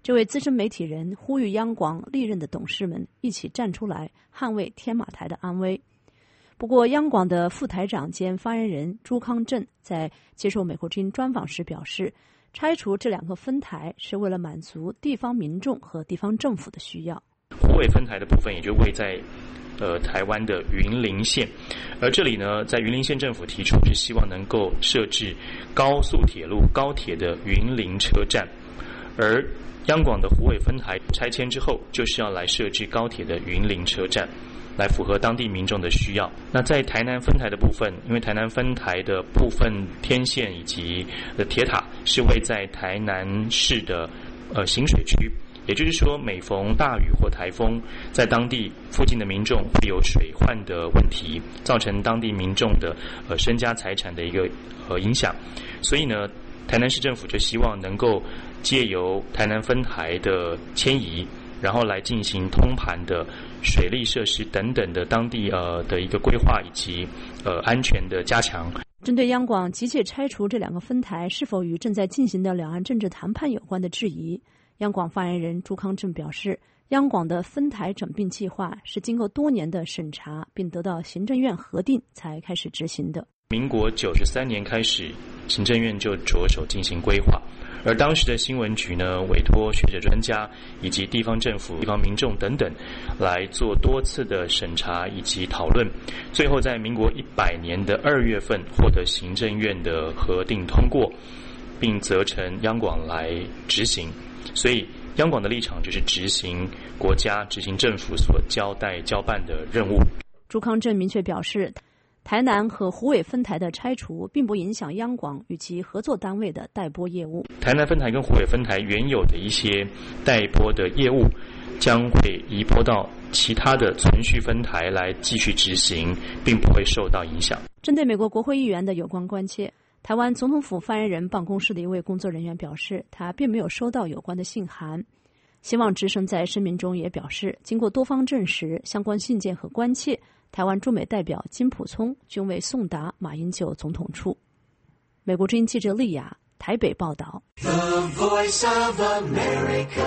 这位资深媒体人呼吁央广历任的董事们一起站出来捍卫天马台的安危。不过，央广的副台长兼发言人朱康震在接受美国之音专访时表示，拆除这两个分台是为了满足地方民众和地方政府的需要。 虎尾分台的部分也就位在呃台湾的云林县，而这里呢，在云林县政府提出是希望能够设置高速铁路高铁的云林车站，而央广的虎尾分台拆迁之后，就是要来设置高铁的云林车站，来符合当地民众的需要。那在台南分台的部分，因为台南分台的部分天线以及的铁塔是位在台南市的呃行水区，也就是说，每逢大雨或台风，在当地附近的民众会有水患的问题，造成当地民众的呃身家财产的一个呃影响。所以呢，台南市政府就希望能够借由台南分台的迁移，然后来进行通盘的水利设施等等的当地呃的一个规划以及呃安全的加强。 针对央广急切拆除这两个分台是否与正在进行的两岸政治谈判有关的质疑，央广发言人朱康震表示，央广的分台整并计划是经过多年的审查并得到行政院核定才开始执行的。 民国九十三年开始，行政院就着手进行规划，而当时的新闻局呢，委托学者专家以及地方政府、地方民众等等来做多次的审查以及讨论，最后在民国一百年的二月份获得行政院的核定通过，并责成央广来执行。所以央广的立场就是执行国家、执行政府所交代交办的任务。 朱康震明确表示，台南和虎尾分台的拆除并不影响央广与其合作单位的代播业务。 台南分台跟虎尾分台原有的一些代播的业务将会移拨到其他的存续分台来继续执行，并不会受到影响。 针对美国国会议员的有关关切，台湾总统府发言人办公室的一位工作人员表示，他并没有收到有关的信函。希望之声在声明中也表示，经过多方证实，相关信件和关切，台湾驻美代表金溥聪均未送达马英九总统处。美国之音记者丽雅台北报道。 The Voice of America。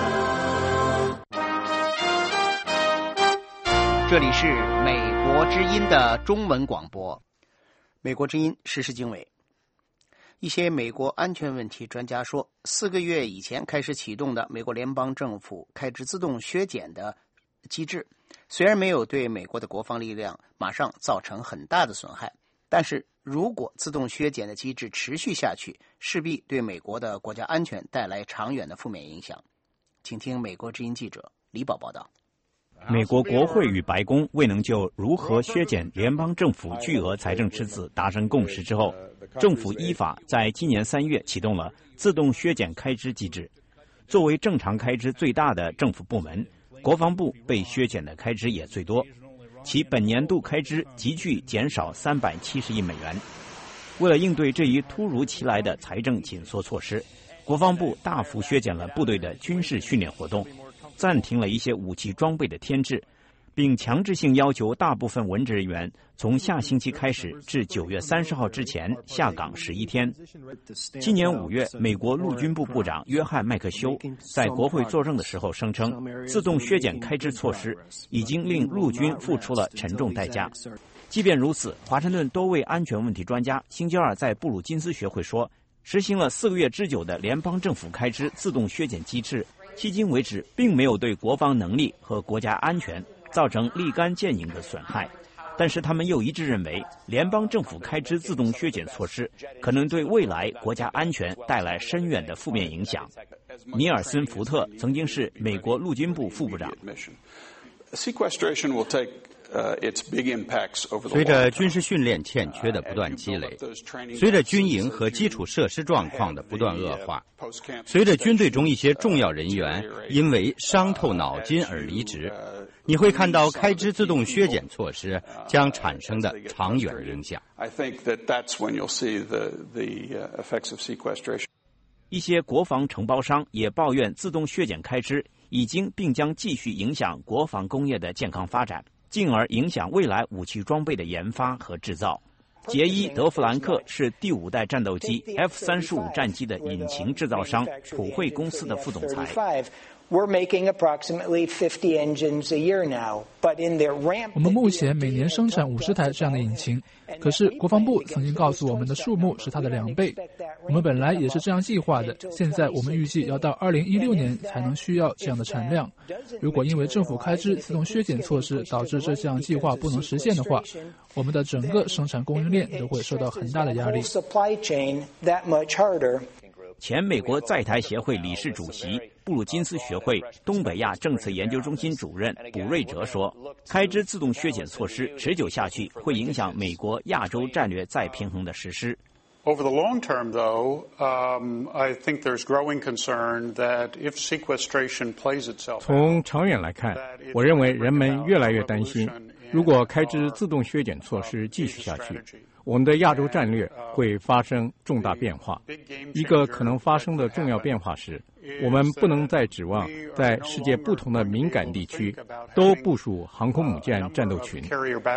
这里是美国之音的中文广播。美国之音时事经纬。一些美国安全问题专家说，四个月以前开始启动的美国联邦政府开支自动削减的机制，虽然没有对美国的国防力量马上造成很大的损害，但是如果自动削减的机制持续下去，势必对美国的国家安全带来长远的负面影响。请听美国之音记者李宝报道。 美国国会与白宫未能就如何削减联邦政府巨额财政赤字达成共识之后，政府依法在今年三月启动了自动削减开支机制。作为正常开支最大的政府部门，国防部被削减的开支也最多，其本年度开支急剧减少三百七十亿美元。为了应对这一突如其来的财政紧缩措施，国防部大幅削减了部队的军事训练活动，暂停了一些武器装备的添置，并强制性要求大部分文职人员从下星期开始至九月三十号之前下岗十一天。今年五月，美国陆军部部长约翰麦克休在国会作证的时候声称，自动削减开支措施已经令陆军付出了沉重代价。即便如此，华盛顿多位安全问题专家星期二在布鲁金斯学会说，实行了四个月之久的联邦政府开支自动削减机制，迄今为止并没有对国防能力和国家安全造成立竿见影的损害。但是他们又一致认为，联邦政府开支自动削减措施可能对未来国家安全带来深远的负面影响。尼尔森·福特曾经是美国陆军部副部长。 随着军事训练欠缺的不断积累，随着军营和基础设施状况的不断恶化，随着军队中一些重要人员因为伤透脑筋而离职，你会看到开支自动削减措施将产生的长远影响。 一些国防承包商也抱怨自动削减开支已经并将继续影响国防工业的健康发展，进而影响未来武器装备的研发和制造。 杰伊·德弗兰克是第五代战斗机 F 三十五战机的引擎制造商普惠公司的副总裁。 We're making approximately fifty engines a year now, but in their ramp. 我们目前每年生产五十台这样的引擎，可是国防部曾经告诉我们的数目是它的两倍。我们本来也是这样计划的，现在我们预计要到二零一六年才能需要这样的产量。如果因为政府开支自动削减措施导致这项计划不能实现的话，我们的整个生产供应链都会受到很大的压力。 前美国在台协会理事主席、布鲁金斯学会东北亚政策研究中心主任卜瑞哲说，开支自动削减措施持久下去，会影响美国亚洲战略再平衡的实施。 Over the long term, though, um, I think there's growing concern that if sequestration plays itself out, 从长远来看，我认为人们越来越担心，如果开支自动削减措施继续下去，我们的亚洲战略会发生重大变化。一个可能发生的重要变化是，我们不能再指望在世界不同的敏感地区都部署航空母舰战斗群。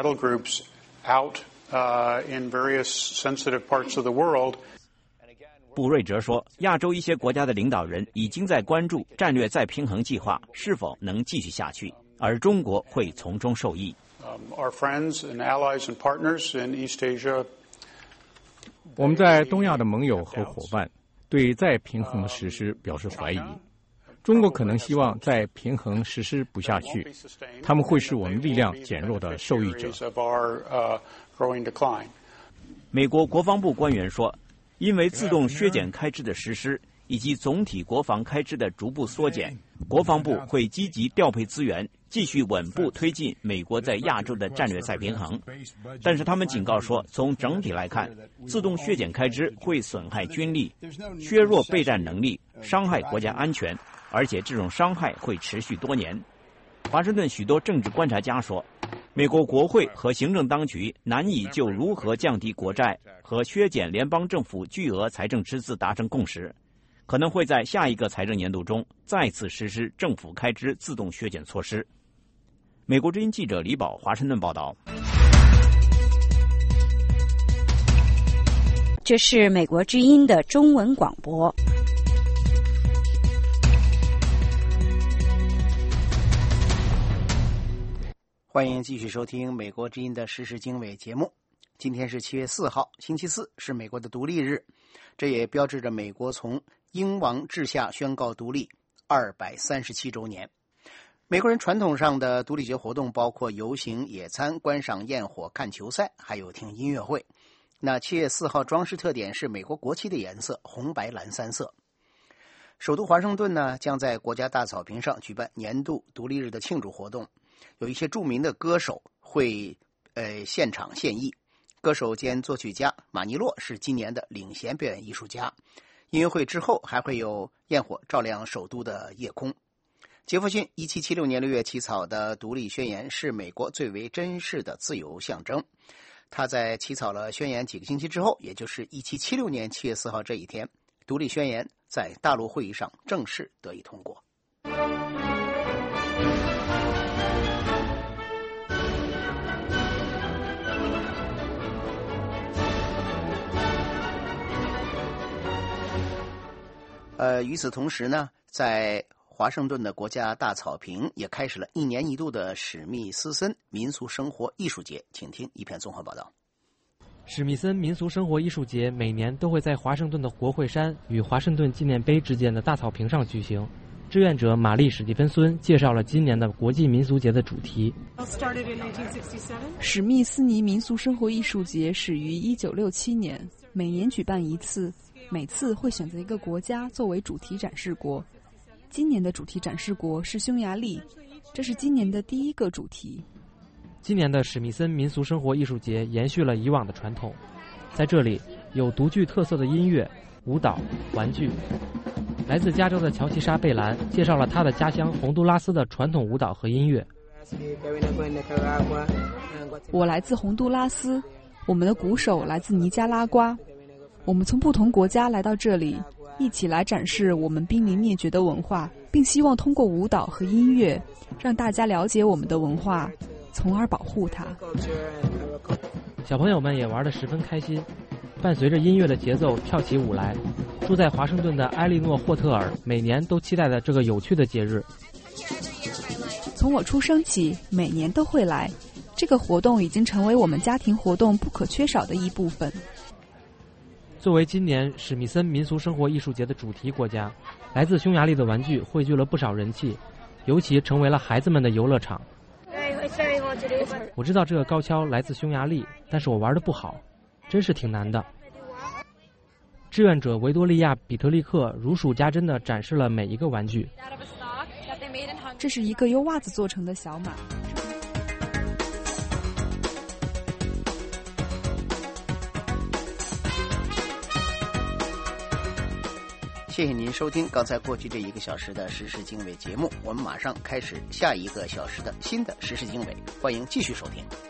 布瑞哲说，亚洲一些国家的领导人已经在关注战略再平衡计划是否能继续下去，而中国会从中受益。 Our friends and allies and partners in East Asia. 我们在东亚的盟友和伙伴对再平衡的实施表示怀疑。中国可能希望再平衡实施不下去，他们会是我们力量减弱的受益者。 美国国防部官员说，因为自动削减开支的实施以及总体国防开支的逐步缩减，国防部会积极调配资源，继续稳步推进美国在亚洲的战略再平衡。但是他们警告说，从整体来看，自动削减开支会损害军力，削弱备战能力，伤害国家安全，而且这种伤害会持续多年。华盛顿许多政治观察家说，美国国会和行政当局难以就如何降低国债和削减联邦政府巨额财政赤字达成共识，可能会在下一个财政年度中再次实施政府开支自动削减措施。美国之音记者李宝华盛顿报道。 这是美国之音的中文广播。 欢迎继续收听美国之音的时事经纬节目。今天是七月四号，星期四，是美国的独立日，这也标志着美国从英王治下宣告独立二百三十七周年。美国人传统上的独立节活动包括游行、野餐、观赏焰火、看球赛，还有听音乐会。那七月四号装饰特点是美国国旗的颜色，红白蓝三色。首都华盛顿呢，将在国家大草坪上举办年度独立日的庆祝活动，有一些著名的歌手会呃现场献艺。歌手兼作曲家马尼洛是今年的领衔表演艺术家。音乐会之后还会有焰火照亮首都的夜空。杰弗逊一七七六年六月起草的独立宣言是美国最为珍视的自由象征。他在起草了宣言几个星期之后，也就是一七七六年七月四号这一天，独立宣言在大陆会议上正式得以通过。呃，与此同时呢，在华盛顿的国家大草坪也开始了一年一度的史密斯森民俗生活艺术节，请听一篇综合报道。 史密森民俗生活艺术节每年都会在华盛顿的国会山与华盛顿纪念碑之间的大草坪上举行。志愿者玛丽·史蒂芬孙介绍了今年的国际民俗节的主题。 史密斯尼民俗生活艺术节始于一九六七年，每年举办一次，每次会选择一个国家作为主题展示国。今年的主题展示国是匈牙利，这是今年的第一个主题。 今年的史密森民俗生活艺术节延续了以往的传统，在这里有独具特色的音乐、舞蹈、玩具。来自加州的乔奇莎·贝兰介绍了他的家乡洪都拉斯的传统舞蹈和音乐。 我来自洪都拉斯，我们的鼓手来自尼加拉瓜。我们从不同国家来到这里，一起来展示我们濒临灭绝的文化，并希望通过舞蹈和音乐让大家了解我们的文化，从而保护它。 小朋友们也玩得十分开心，伴随着音乐的节奏跳起舞来。住在华盛顿的埃莉诺·霍特尔每年都期待的这个有趣的节日。 从我出生起，每年都会来。这个活动已经成为我们家庭活动不可缺少的一部分。 作为今年史密森民俗生活艺术节的主题国家，来自匈牙利的玩具汇聚了不少人气，尤其成为了孩子们的游乐场。我知道这个高跷来自匈牙利，但是我玩得不好，真是挺难的。志愿者维多利亚·比特利克如数家珍地展示了每一个玩具。 这是一个由袜子做成的小马。 谢谢您收听刚才过去这一个小时的时事经纬节目，我们马上开始下一个小时的新的时事经纬，欢迎继续收听。